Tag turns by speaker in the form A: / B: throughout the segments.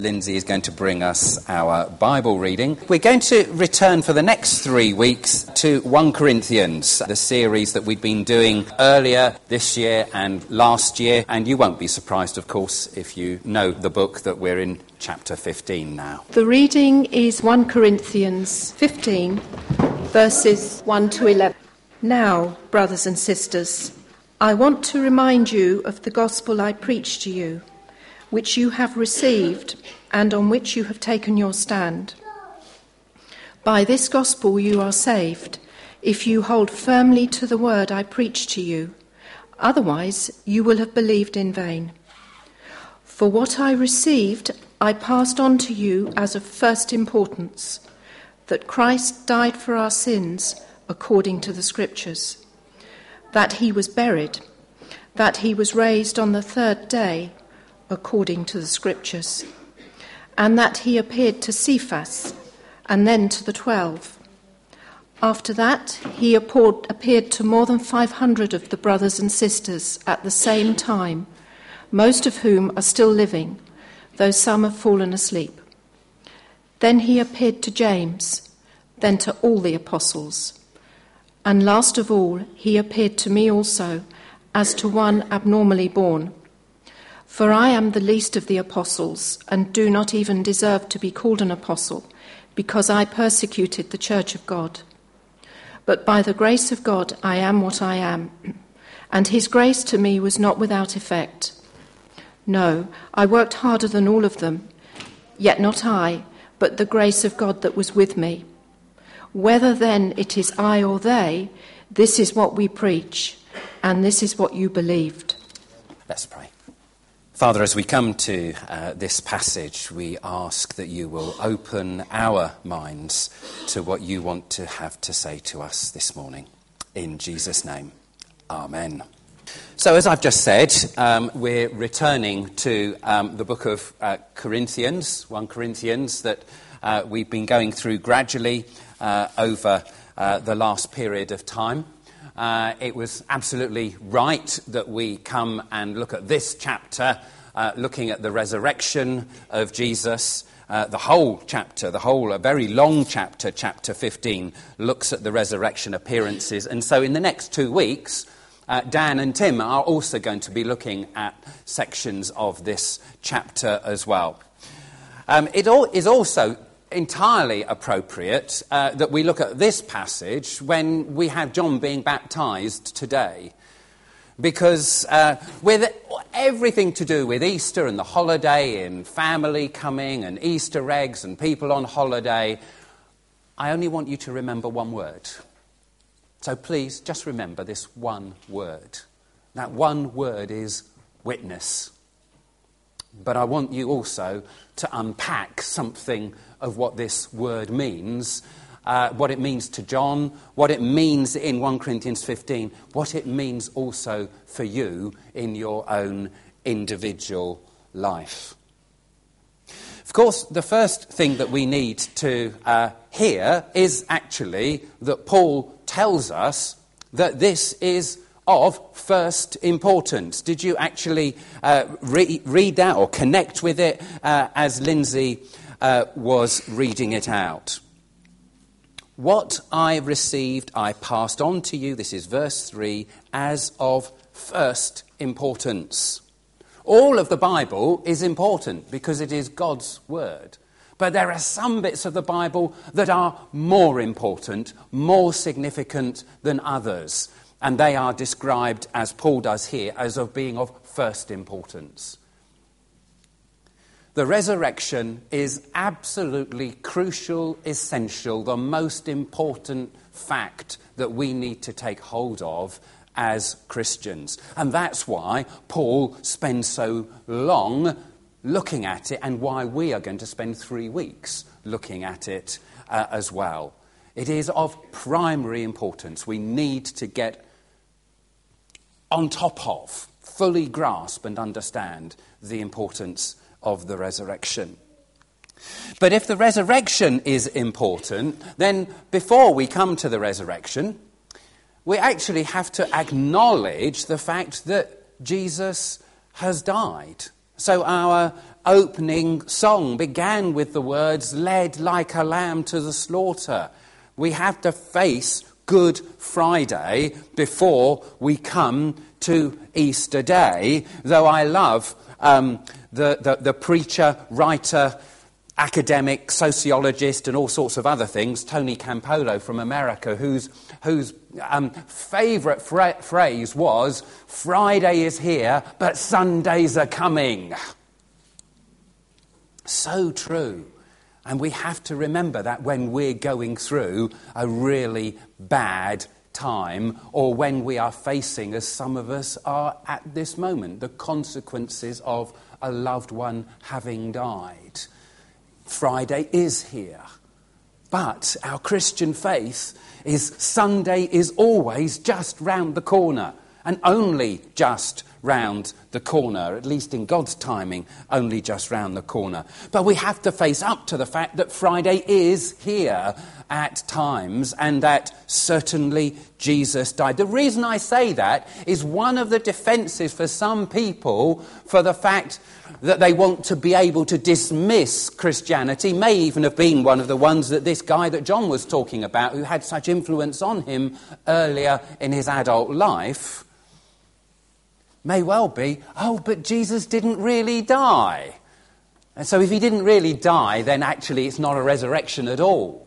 A: Lindsay is going to bring us our Bible reading. We're going to return for the next 3 weeks to 1 Corinthians, the series that we've been doing earlier this year and last year. And you won't be surprised, of course, if you know the book that we're in chapter 15 now.
B: The reading is 1 Corinthians 15, verses 1 to 11. Now, brothers and sisters, I want to remind you of the gospel I preached to you, which you have received and on which you have taken your stand. By this gospel you are saved, if you hold firmly to the word I preached to you. Otherwise you will have believed in vain. For what I received I passed on to you as of first importance, that Christ died for our sins according to the Scriptures, that he was buried, that he was raised on the third day according to the Scriptures, and that he appeared to Cephas, and then to the 12. After that, he appeared to more than 500 of the brothers and sisters at the same time, most of whom are still living, though some have fallen asleep. Then he appeared to James, then to all the apostles. And last of all, he appeared to me also, as to one abnormally born. For I am the least of the apostles, and do not even deserve to be called an apostle, because I persecuted the church of God. But by the grace of God I am what I am, and his grace to me was not without effect. No, I worked harder than all of them, yet not I, but the grace of God that was with me. Whether then it is I or they, this is what we preach, and this is what you believed.
A: Let's pray. Father, as we come to this passage, we ask that you will open our minds to what you want to have to say to us this morning. In Jesus' name, amen. So as I've just said, we're returning to the book of Corinthians, 1 Corinthians, that we've been going through gradually over the last period of time. It was absolutely right that we come and look at this chapter, looking at the resurrection of Jesus. The whole chapter, a very long chapter, chapter 15, looks at the resurrection appearances. And so in the next 2 weeks, Dan and Tim are also going to be looking at sections of this chapter as well. It is also entirely appropriate that we look at this passage when we have John being baptised today, because with everything to do with Easter and the holiday and family coming and Easter eggs and people on holiday, I only want you to remember one word. So please just remember this one word. That one word is witness. But I want you also to unpack something of what this word means, what it means to John, what it means in 1 Corinthians 15, what it means also for you in your own individual life. Of course, the first thing that we need to hear is actually that Paul tells us that this is of first importance. Did you actually read that or connect with it as Lindsay was reading it out? What I received, I passed on to you, this is verse 3, as of first importance. All of the Bible is important because it is God's word. But there are some bits of the Bible that are more important, more significant than others. And they are described, as Paul does here, as of being of first importance. The resurrection is absolutely crucial, essential, the most important fact that we need to take hold of as Christians. And that's why Paul spends so long looking at it, and why we are going to spend 3 weeks looking at it as well. It is of primary importance. We need to get on top of, fully grasp and understand the importance of the resurrection. But if the resurrection is important, then before we come to the resurrection, we actually have to acknowledge the fact that Jesus has died. So our opening song began with the words, "Led like a lamb to the slaughter." We have to face Good Friday before we come to Easter Day, though I love the preacher, writer, academic, sociologist and all sorts of other things, Tony Campolo from America, whose favourite phrase was, "Friday is here, but Sundays are coming." So true. And we have to remember that when we're going through a really bad time, or when we are facing, as some of us are at this moment, the consequences of a loved one having died. Friday is here. But our Christian faith is Sunday is always just round the corner, and only just round the corner, at least in God's timing, only just round the corner. But we have to face up to the fact that Friday is here at times, and that certainly Jesus died. The reason I say that is one of the defences for some people for the fact that they want to be able to dismiss Christianity may even have been one of the ones that this guy that John was talking about, who had such influence on him earlier in his adult life, may well be, "Oh, but Jesus didn't really die. And so if he didn't really die, then actually it's not a resurrection at all."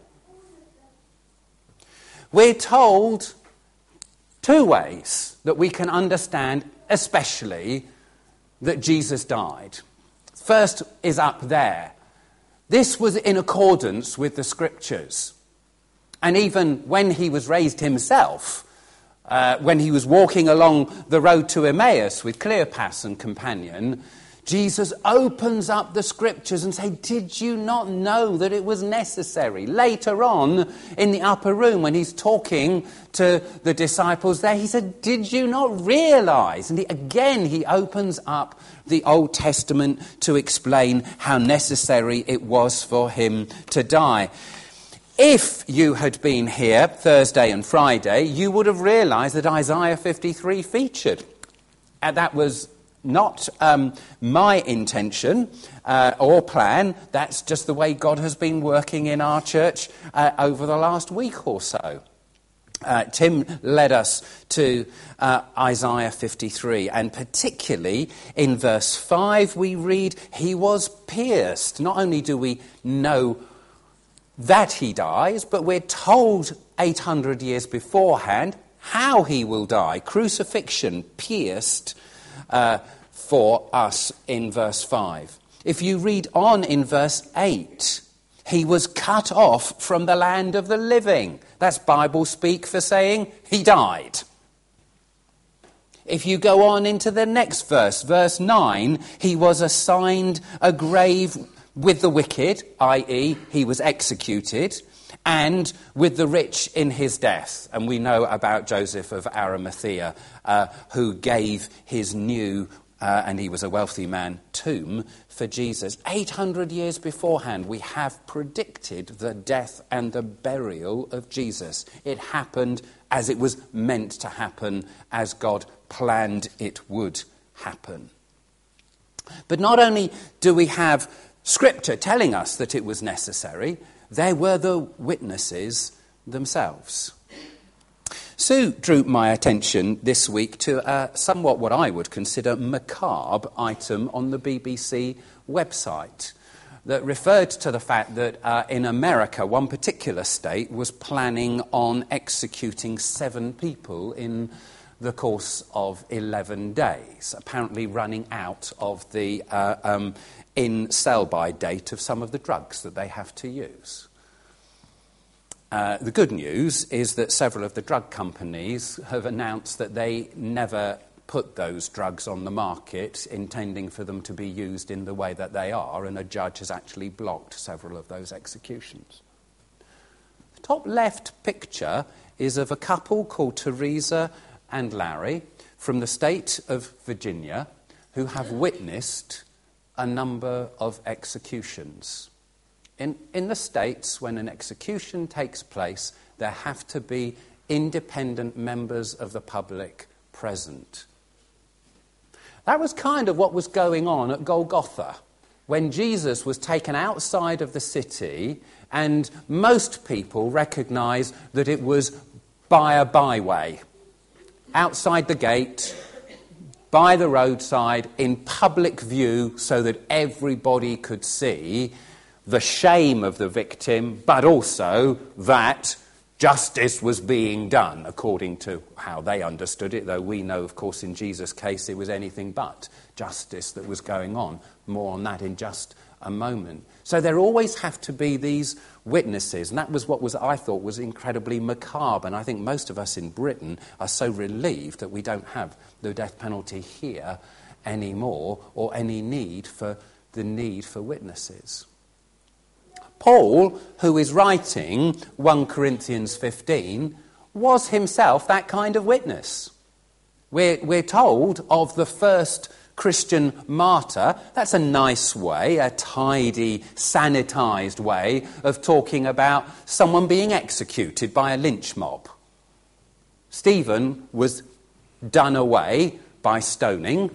A: We're told two ways that we can understand, especially, that Jesus died. First is up there. This was in accordance with the Scriptures. And even when he was raised himself, when he was walking along the road to Emmaus with Cleopas and companion, Jesus opens up the Scriptures and says, "Did you not know that it was necessary?" Later on, in the upper room, when he's talking to the disciples there, he said, "Did you not realise?" And he opens up the Old Testament to explain how necessary it was for him to die. If you had been here Thursday and Friday, you would have realised that Isaiah 53 featured. And that was not my intention or plan. That's just the way God has been working in our church over the last week or so. Tim led us to Isaiah 53, and particularly in verse 5 we read, "He was pierced." Not only do we know that he dies, but we're told 800 years beforehand how he will die. Crucifixion, pierced for us in verse 5. If you read on in verse 8, he was cut off from the land of the living. That's Bible speak for saying he died. If you go on into the next verse, verse 9, he was assigned a grave with the wicked, i.e. he was executed, and with the rich in his death. And we know about Joseph of Arimathea, who gave his new, and he was a wealthy man, tomb for Jesus. 800 years beforehand, we have predicted the death and the burial of Jesus. It happened as it was meant to happen, as God planned it would happen. But not only do we have Scripture telling us that it was necessary, there were the witnesses themselves. Sue drew my attention this week to a somewhat what I would consider macabre item on the BBC website that referred to the fact that in America, one particular state was planning on executing 7 people in the course of 11 days, apparently running out of the in sell-by date of some of the drugs that they have to use. The good news is that several of the drug companies have announced that they never put those drugs on the market intending for them to be used in the way that they are, and a judge has actually blocked several of those executions. The top left picture is of a couple called Teresa and Larry from the state of Virginia who have witnessed a number of executions. In the States, when an execution takes place, there have to be independent members of the public present. That was kind of what was going on at Golgotha when Jesus was taken outside of the city, and most people recognise that it was by a byway, outside the gate, by the roadside, in public view, so that everybody could see the shame of the victim, but also that justice was being done, according to how they understood it, though we know, of course, in Jesus' case, it was anything but justice that was going on. More on that in just a moment. So there always have to be these witnesses, and that was what I thought was incredibly macabre, and I think most of us in Britain are so relieved that we don't have the death penalty here anymore, or any need for witnesses. Paul, who is writing 1 Corinthians 15, was himself that kind of witness. We're told of the first Christian martyr. That's a nice way, a tidy, sanitised way of talking about someone being executed by a lynch mob. Stephen was done away by stoning,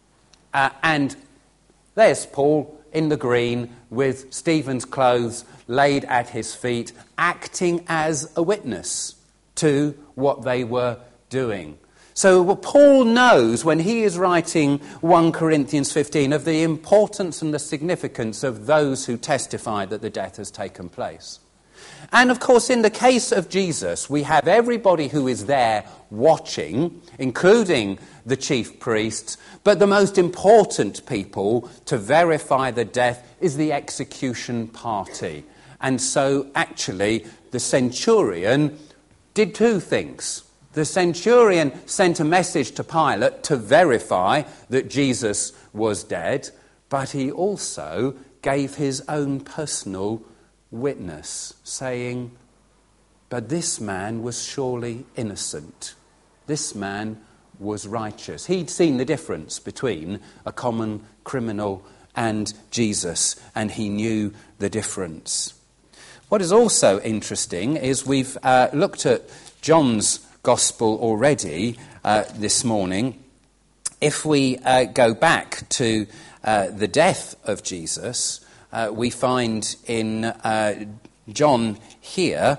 A: and there's Paul in the green with Stephen's clothes laid at his feet, acting as a witness to what they were doing. So Paul knows when he is writing 1 Corinthians 15 of the importance and the significance of those who testify that the death has taken place. And of course, in the case of Jesus, we have everybody who is there watching, including the chief priests, but the most important people to verify the death is the execution party. And so actually the centurion did two things. The centurion sent a message to Pilate to verify that Jesus was dead, but he also gave his own personal witness, saying, "But this man was surely innocent. This man was righteous." He'd seen the difference between a common criminal and Jesus, and he knew the difference. What is also interesting is we've looked at John's Gospel already this morning. If we go back to the death of Jesus, we find in John here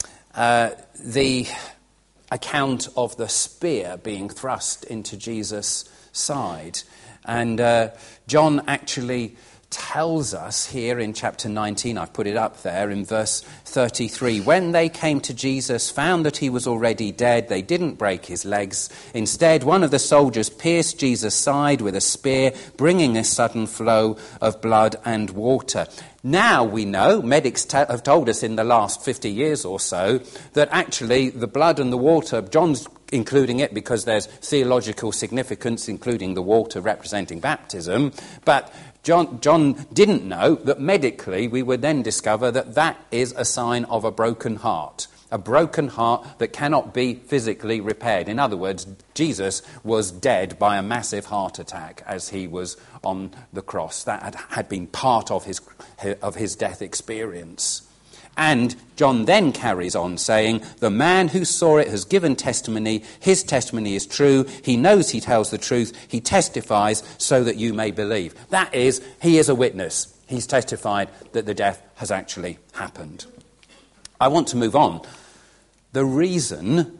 A: the account of the spear being thrust into Jesus' side. And John actually tells us here in chapter 19, I've put it up there, in verse 33, when they came to Jesus, found that he was already dead, they didn't break his legs. Instead, one of the soldiers pierced Jesus' side with a spear, bringing a sudden flow of blood and water. Now we know, medics have told us in the last 50 years or so, that actually the blood and the water, John's including it because there's theological significance, including the water representing baptism, but John didn't know that medically we would then discover that that is a sign of a broken heart that cannot be physically repaired. In other words, Jesus was dead by a massive heart attack as he was on the cross. That had been part of his death experience. And John then carries on saying, the man who saw it has given testimony. His testimony is true. He knows he tells the truth. He testifies so that you may believe. That is, he is a witness. He's testified that the death has actually happened. I want to move on. The reason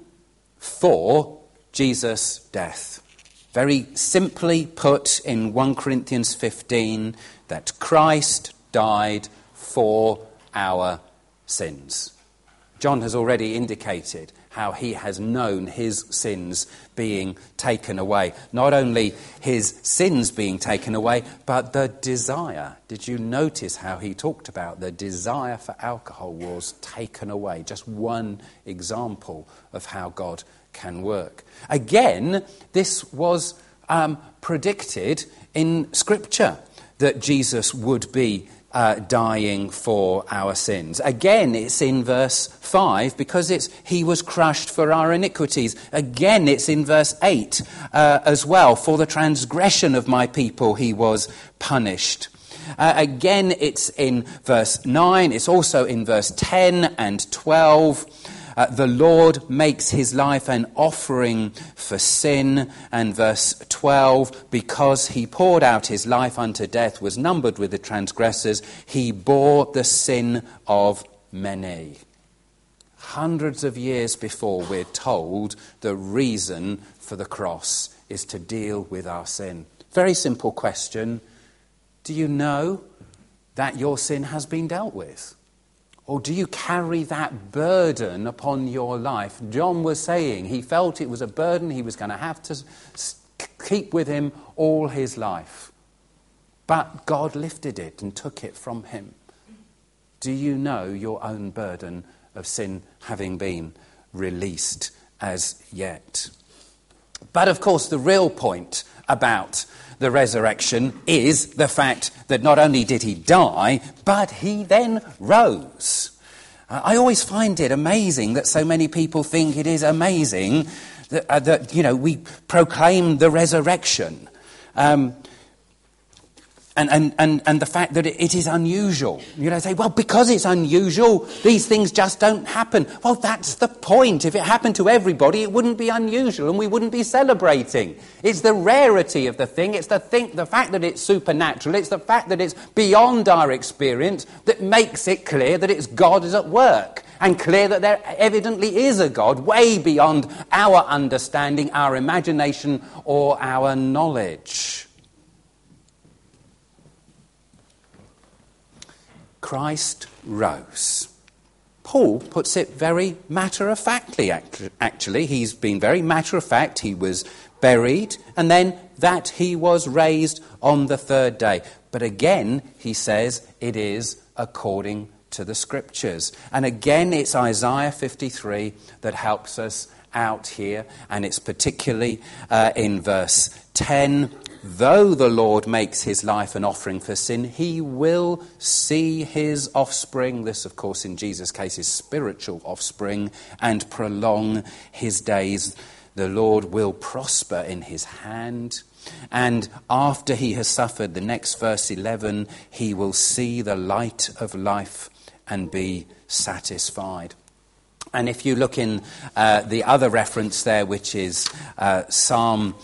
A: for Jesus' death. Very simply put in 1 Corinthians 15, that Christ died for our sins. John has already indicated how he has known his sins being taken away. Not only his sins being taken away, but the desire. Did you notice how he talked about the desire for alcohol was taken away? Just one example of how God can work. Again, this was predicted in Scripture, that Jesus would be dying for our sins. Again, it's in verse 5 because he was crushed for our iniquities. Again, it's in verse 8 as well. For the transgression of my people he was punished. Again, it's in verse 9. It's also in verse 10 and 12. the Lord makes his life an offering for sin. And verse 12, because he poured out his life unto death, was numbered with the transgressors, he bore the sin of many. Hundreds of years before, we're told the reason for the cross is to deal with our sin. Very simple question. Do you know that your sin has been dealt with? Or do you carry that burden upon your life? John was saying he felt it was a burden he was going to have to keep with him all his life. But God lifted it and took it from him. Do you know your own burden of sin having been released as yet? But of course, the real point about the resurrection is the fact that not only did he die, but he then rose. I always find it amazing that so many people think it is amazing that we proclaim the resurrection. And the fact that it is unusual. Say, well, because it's unusual, these things just don't happen. Well, that's the point. If it happened to everybody, it wouldn't be unusual and we wouldn't be celebrating. It's the rarity of the thing. It's the fact that it's supernatural. It's the fact that it's beyond our experience that makes it clear that it's God is at work. And clear that there evidently is a God way beyond our understanding, our imagination, or our knowledge. Christ rose. Paul puts it very matter-of-factly, actually. He's been very matter-of-fact. He was buried, and then that he was raised on the third day. But again, he says it is according to the Scriptures. And again, it's Isaiah 53 that helps us out here, and it's particularly in verse 10. Though the Lord makes his life an offering for sin, he will see his offspring, this of course in Jesus' case is spiritual offspring, and prolong his days. The Lord will prosper in his hand. And after he has suffered, the next verse 11, he will see the light of life and be satisfied. And if you look in the other reference there, which is Psalm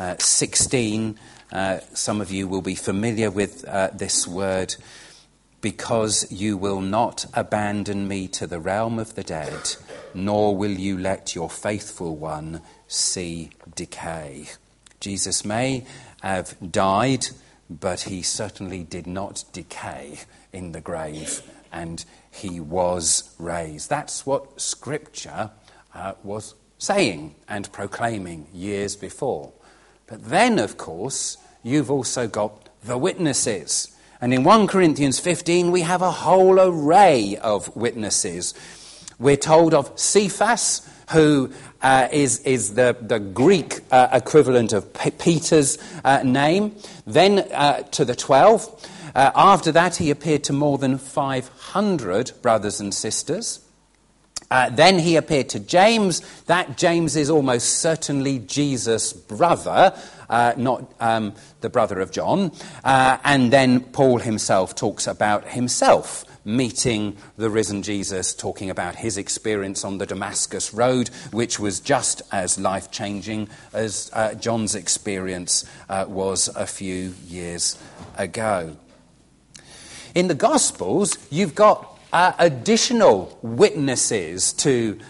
A: 16, some of you will be familiar with this word. Because you will not abandon me to the realm of the dead, nor will you let your faithful one see decay. Jesus may have died, but he certainly did not decay in the grave, and he was raised. That's what Scripture was saying and proclaiming years before. But then, of course, you've also got the witnesses. And in 1 Corinthians 15, we have a whole array of witnesses. We're told of Cephas, who is the Greek equivalent of Peter's name. Then to the 12. After that, he appeared to more than 500 brothers and sisters. Then he appeared to James. That James is almost certainly Jesus' brother, not the brother of John. And then Paul himself talks about himself meeting the risen Jesus, talking about his experience on the Damascus Road, which was just as life-changing as John's experience was a few years ago. In the Gospels, you've got additional witnesses to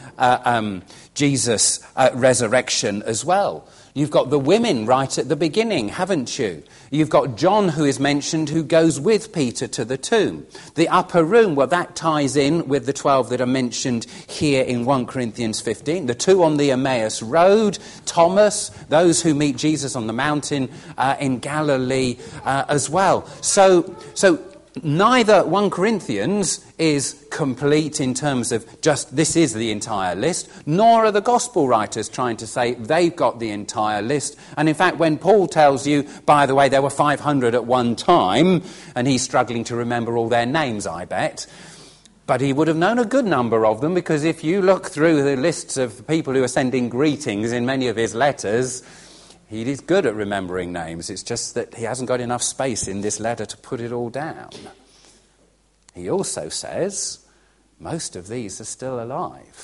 A: Jesus' resurrection as well. You've got the women right at the beginning, haven't you? You've got John, who is mentioned, who goes with Peter to the tomb. The upper room, well, that ties in with the 12 that are mentioned here in 1 Corinthians 15. The 2 on the Emmaus Road, Thomas, those who meet Jesus on the mountain in Galilee as well. So neither 1 Corinthians is complete in terms of just this is the entire list, nor are the gospel writers trying to say they've got the entire list. And in fact, when Paul tells you, by the way, there were 500 at one time, and he's struggling to remember all their names, I bet, but he would have known a good number of them, because if you look through the lists of people who are sending greetings in many of his letters, he is good at remembering names. It's just that he hasn't got enough space in this letter to put it all down. He also says most of these are still alive.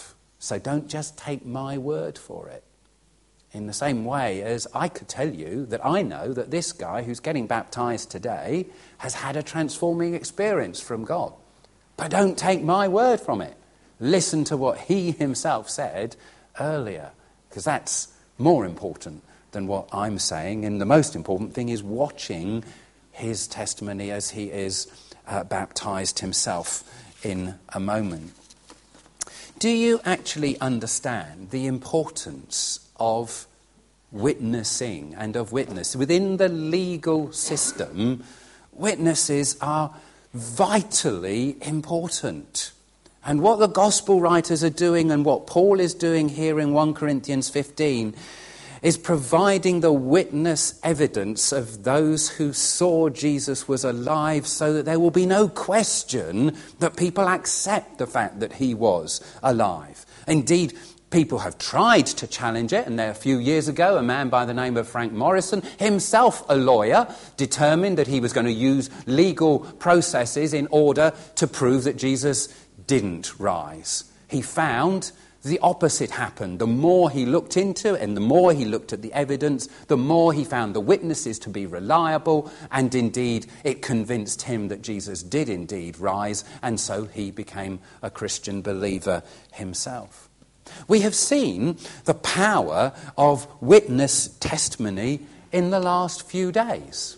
A: So don't just take my word for it. In the same way as I could tell you that I know that this guy who's getting baptized today has had a transforming experience from God. But don't take my word from it. Listen to what he himself said earlier, because that's more important than what I'm saying. And the most important thing is watching his testimony as he is baptized himself in a moment. Do you actually understand the importance of witnessing and of witness? Within the legal system, witnesses are vitally important. And what the gospel writers are doing and what Paul is doing here in 1 Corinthians 15 is providing the witness evidence of those who saw Jesus was alive, so that there will be no question that people accept the fact that he was alive. Indeed, people have tried to challenge it, and there a few years ago, a man by the name of Frank Morrison, himself a lawyer, determined that he was going to use legal processes in order to prove that Jesus didn't rise. He found the opposite happened. The more he looked into it and the more he looked at the evidence, the more he found the witnesses to be reliable, and indeed it convinced him that Jesus did indeed rise, and so he became a Christian believer himself. We have seen the power of witness testimony in the last few days.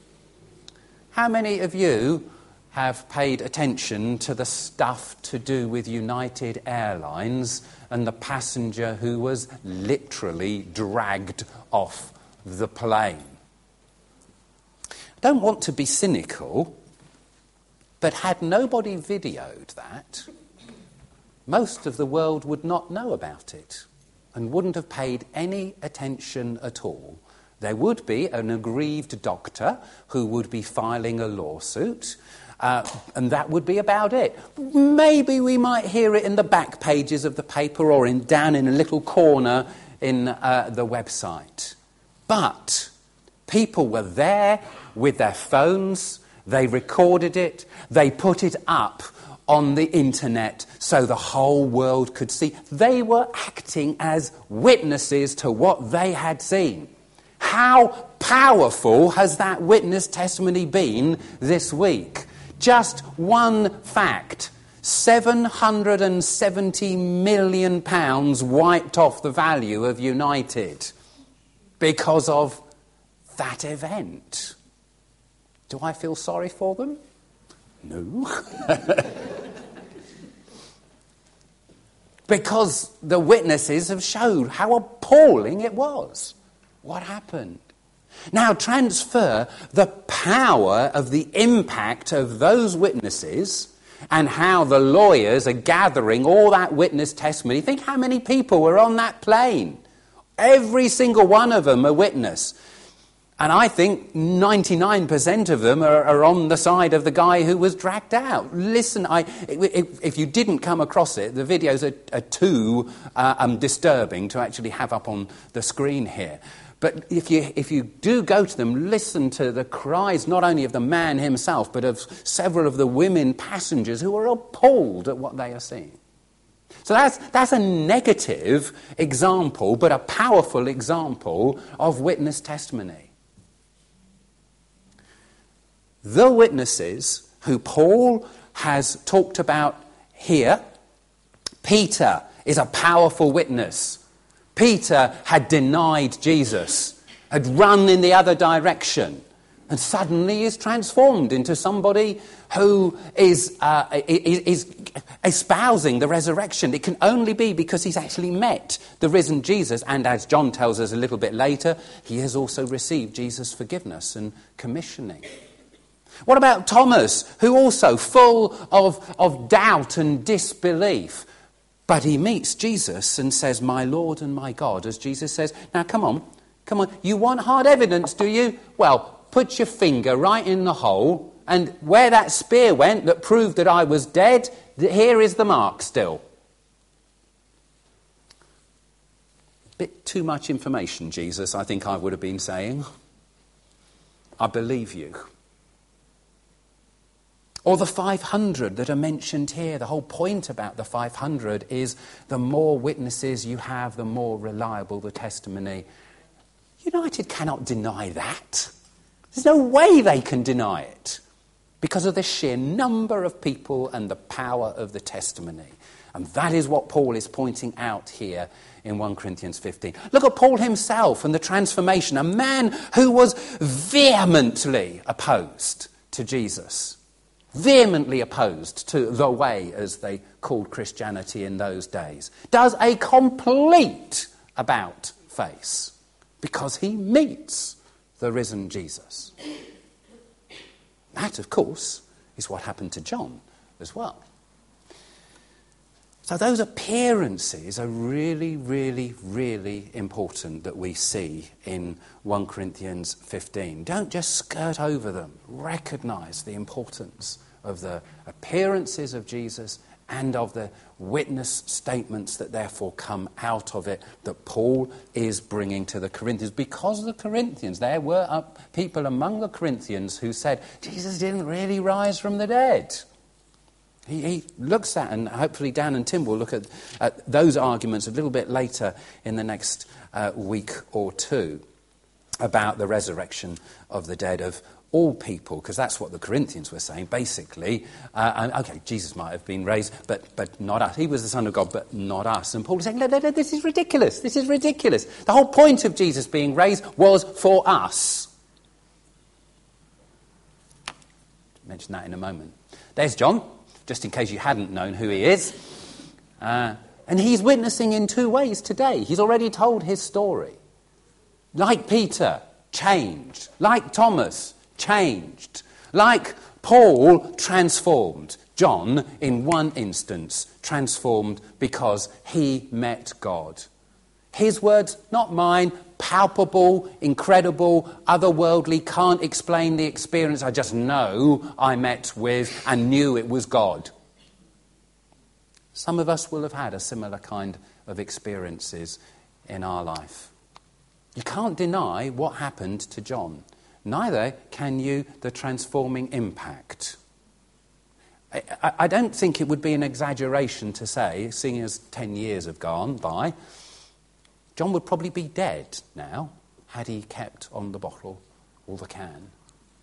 A: How many of you have paid attention to the stuff to do with United Airlines and the passenger who was literally dragged off the plane? I don't want to be cynical, but had nobody videoed that, most of the world would not know about it and wouldn't have paid any attention at all. There would be an aggrieved doctor who would be filing a lawsuit, and that would be about it. Maybe we might hear it in the back pages of the paper or down in a little corner in the website. But people were there with their phones, they recorded it, they put it up on the internet so the whole world could see. They were acting as witnesses to what they had seen. How powerful has that witness testimony been this week? Just one fact: £770 million wiped off the value of United because of that event. Do I feel sorry for them? No. Because the witnesses have showed how appalling it was. What happened? Now transfer the power of the impact of those witnesses and how the lawyers are gathering all that witness testimony. Think how many people were on that plane. Every single one of them a witness. And I think 99% of them are on the side of the guy who was dragged out. Listen, if you didn't come across it, the videos are too disturbing to actually have up on the screen here. But if you do go to them, listen to the cries not only of the man himself, but of several of the women passengers who are appalled at what they are seeing. So that's a negative example, but a powerful example of witness testimony. The witnesses who Paul has talked about here, Peter is a powerful witness. Peter had denied Jesus, had run in the other direction, and suddenly is transformed into somebody who is espousing the resurrection. It can only be because he's actually met the risen Jesus, and as John tells us a little bit later, he has also received Jesus' forgiveness and commissioning. What about Thomas, who also full of doubt and disbelief? But he meets Jesus and says, "My Lord and my God," as Jesus says, "Now come on. You want hard evidence, do you? Well, put your finger right in the hole, and where that spear went that proved that I was dead, here is the mark still." Bit too much information, Jesus, I think I would have been saying. I believe you. Or the 500 that are mentioned here. The whole point about the 500 is the more witnesses you have, the more reliable the testimony. United cannot deny that. There's no way they can deny it because of the sheer number of people and the power of the testimony. And that is what Paul is pointing out here in 1 Corinthians 15. Look at Paul himself and the transformation. A man who was vehemently opposed to Jesus. Vehemently opposed to the way, as they called Christianity in those days, does a complete about-face because he meets the risen Jesus. That, of course, is what happened to John as well. So those appearances are really, really, really important that we see in 1 Corinthians 15. Don't just skirt over them. Recognise the importance of the appearances of Jesus and of the witness statements that therefore come out of it that Paul is bringing to the Corinthians. Because the Corinthians, there were people among the Corinthians who said, Jesus didn't really rise from the dead. He looks at, and hopefully Dan and Tim will look at those arguments a little bit later in the next week or two about the resurrection of the dead of all people, because that's what the Corinthians were saying, basically. Okay, Jesus might have been raised, but not us. He was the Son of God, but not us. And Paul is saying, no, this is ridiculous. This is ridiculous. The whole point of Jesus being raised was for us. I'll mention that in a moment. There's John, just in case you hadn't known who he is. And he's witnessing in two ways today. He's already told his story. Like Peter, changed. Like Thomas, changed. Like Paul, transformed. John, in one instance, transformed because he met God. His words, not mine, palpable, incredible, otherworldly, can't explain the experience. I just know I met with and knew it was God. Some of us will have had a similar kind of experiences in our life. You can't deny what happened to John. Neither can you the transforming impact. I don't think it would be an exaggeration to say, seeing as 10 years have gone by, John would probably be dead now had he kept on the bottle or the can.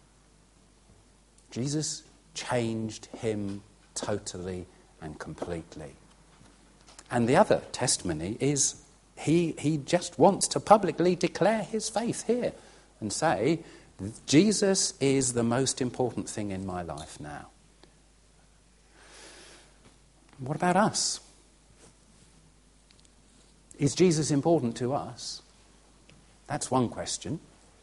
A: Jesus changed him totally and completely. And the other testimony is he just wants to publicly declare his faith here and say, Jesus is the most important thing in my life now. What about us? Is Jesus important to us? That's one question.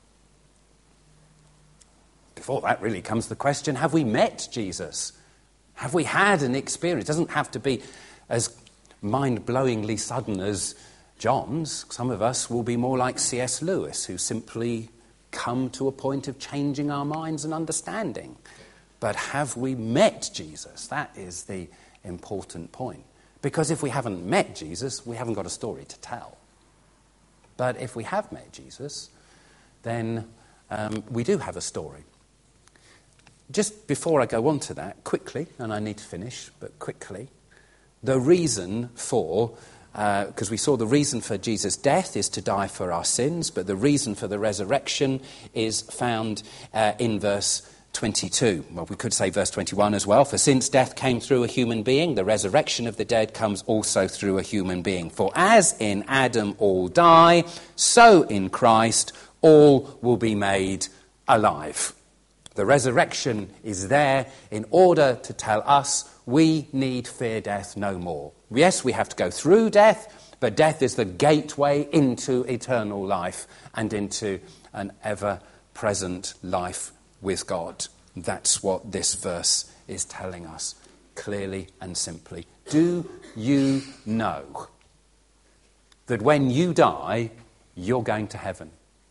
A: Before that really comes the question, have we met Jesus? Have we had an experience? It doesn't have to be as mind-blowingly sudden as John's. Some of us will be more like C.S. Lewis, who simply come to a point of changing our minds and understanding. But have we met Jesus? That is the important point. Because if we haven't met Jesus, we haven't got a story to tell. But if we have met Jesus, then we do have a story. Just before I go on to that, quickly, and I need to finish, but quickly, the reason for, because we saw the reason for Jesus' death is to die for our sins, but the reason for the resurrection is found in verse 22. Well, we could say verse 21 as well. For since death came through a human being, the resurrection of the dead comes also through a human being. For as in Adam all die, so in Christ all will be made alive. The resurrection is there in order to tell us we need fear death no more. Yes, we have to go through death, but death is the gateway into eternal life and into an ever-present life with God. That's what this verse is telling us clearly and simply. Do you know that when you die, you're going to heaven?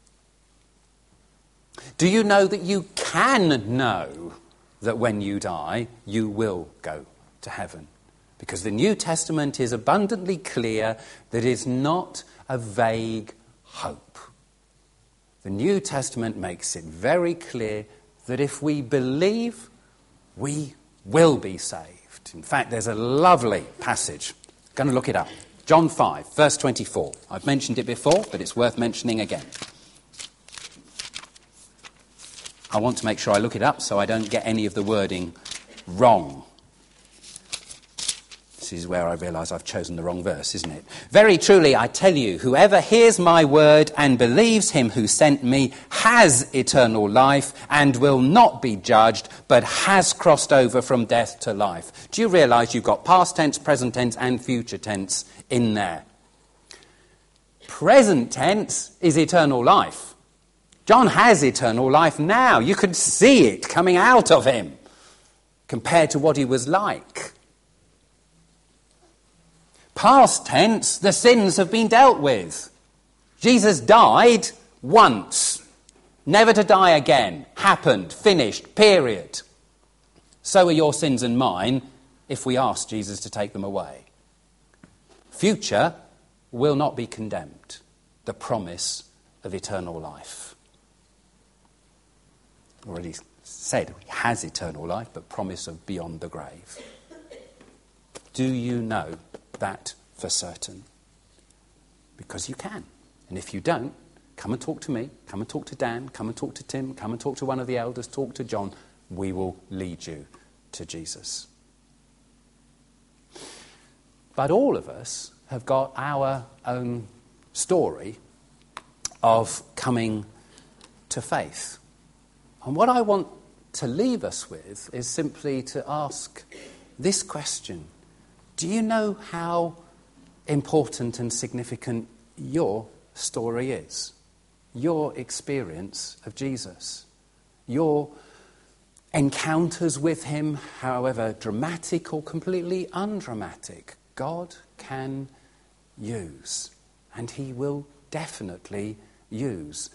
A: Do you know that you can know that when you die, you will go to heaven? Because the New Testament is abundantly clear that it's not a vague hope. The New Testament makes it very clear that if we believe we will be saved. In fact, there's a lovely passage. I'm going to look it up. John 5, verse 24. I've mentioned it before, but it's worth mentioning again. I want to make sure I look it up so I don't get any of the wording wrong. This is where I realise I've chosen the wrong verse, isn't it? Very truly, I tell you, whoever hears my word and believes him who sent me has eternal life and will not be judged, but has crossed over from death to life. Do you realise you've got past tense, present tense and future tense in there? Present tense is eternal life. John has eternal life now. You can see it coming out of him compared to what he was like. Past tense, the sins have been dealt with. Jesus died once, never to die again. Happened, finished, period. So are your sins and mine if we ask Jesus to take them away. Future will not be condemned. The promise of eternal life. Already said he has eternal life, but promise of beyond the grave. Do you know that for certain? Because you can. And if you don't, come and talk to me, come and talk to Dan, come and talk to Tim, come and talk to one of the elders, talk to John. We will lead you to Jesus. But all of us have got our own story of coming to faith. And what I want to leave us with is simply to ask this question. Do you know how important and significant your story is? Your experience of Jesus? Your encounters with him, however dramatic or completely undramatic, God can use. And he will definitely use.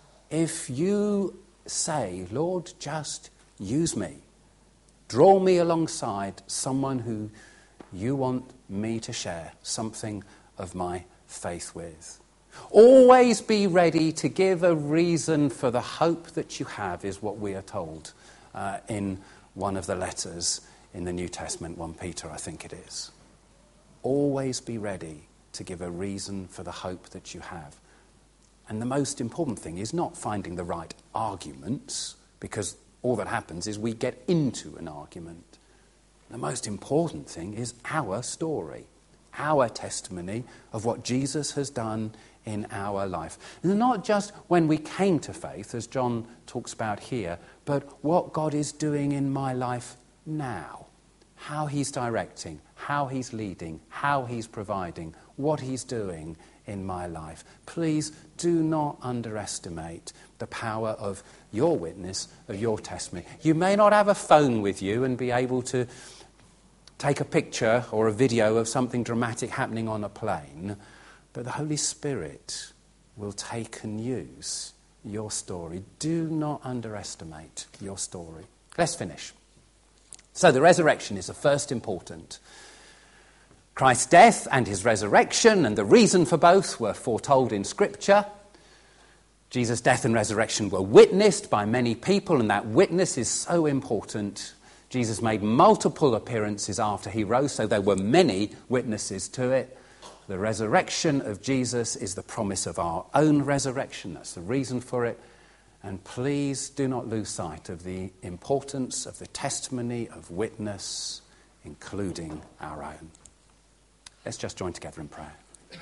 A: If you say, Lord, just use me. Draw me alongside someone who you want me to share something of my faith with. Always be ready to give a reason for the hope that you have, is what we are told in one of the letters in the New Testament, 1 Peter, I think it is. Always be ready to give a reason for the hope that you have. And the most important thing is not finding the right arguments, because all that happens is we get into an argument. The most important thing is our story, our testimony of what Jesus has done in our life. And not just when we came to faith, as John talks about here, but what God is doing in my life now. How he's directing, how he's leading, how he's providing, what he's doing in my life. Please do not underestimate the power of your witness, of your testimony. You may not have a phone with you and be able to take a picture or a video of something dramatic happening on a plane, but the Holy Spirit will take and use your story. Do not underestimate your story. Let's finish. So the resurrection is the first important. Christ's death and his resurrection, and the reason for both, were foretold in Scripture. Jesus' death and resurrection were witnessed by many people, and that witness is so important. Jesus made multiple appearances after he rose, so there were many witnesses to it. The resurrection of Jesus is the promise of our own resurrection. That's the reason for it. And please do not lose sight of the importance of the testimony of witness, including our own. Let's just join together in prayer.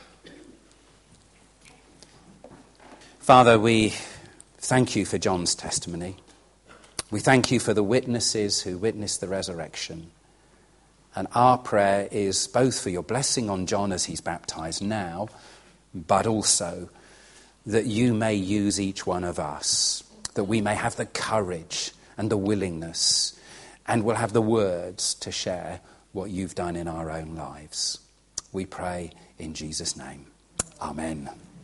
A: Father, we thank you for John's testimony. We thank you for the witnesses who witnessed the resurrection. And our prayer is both for your blessing on John as he's baptized now, but also that you may use each one of us, that we may have the courage and the willingness, and we'll have the words to share what you've done in our own lives. We pray in Jesus' name. Amen.